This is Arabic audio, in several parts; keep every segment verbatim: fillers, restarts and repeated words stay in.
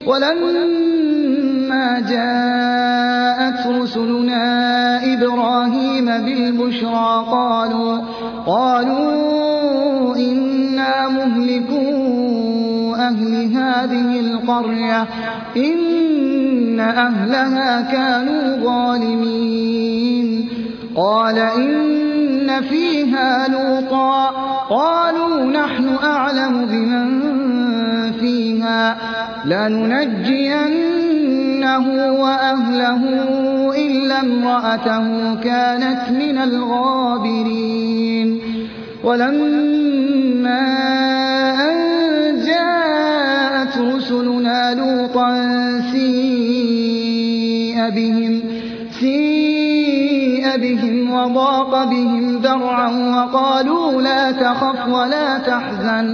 ولما جاءت رسلنا إبراهيم بالبشرى قالوا, قالوا إنا مهلكو أهل هذه القرية إن أهلها كانوا ظالمين. قال إن فيها لوطا قالوا نحن أعلم بمن فيها لننجينه وأهله إلا امرأته كانت من الغابرين. ولما أن جاءت رسلنا لوطا سيء بهم, سيء بهم وضاق بهم ذرعا وقالوا لا تخف ولا تحزن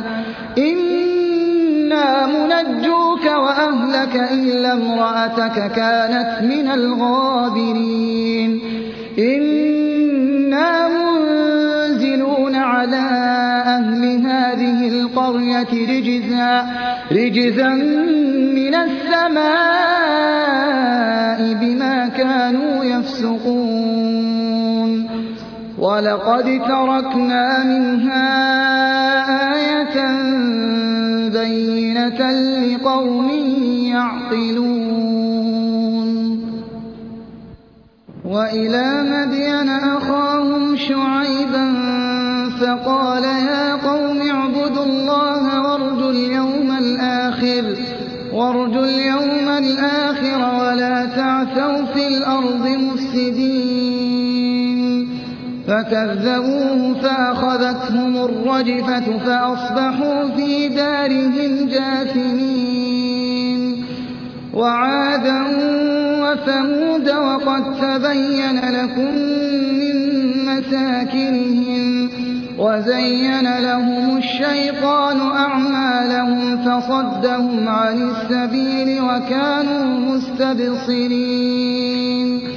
إنا منجوك وأهلك إلا امرأتك كانت من الغابرين. إنا منزلون على أهل هذه القرية رجزا, رجزا من السماء بما كانوا يفسقون. ولقد تركنا منها آية بينة لقوم يعقلون. وإلى مدين أخاهم شعيبا فقال يا قوم اعبدوا الله وارجوا اليوم الآخر, وارجوا اليوم الآخر ولا تعثوا في الأرض مفسدين. فكذبوه فأخذتهم الرجفة فأصبحوا في دارهم جاثمين. وعادا وثمود وقد تبين لكم من مساكنهم وزين لهم الشيطان أعمالهم فصدهم عن السبيل وكانوا مستبصرين.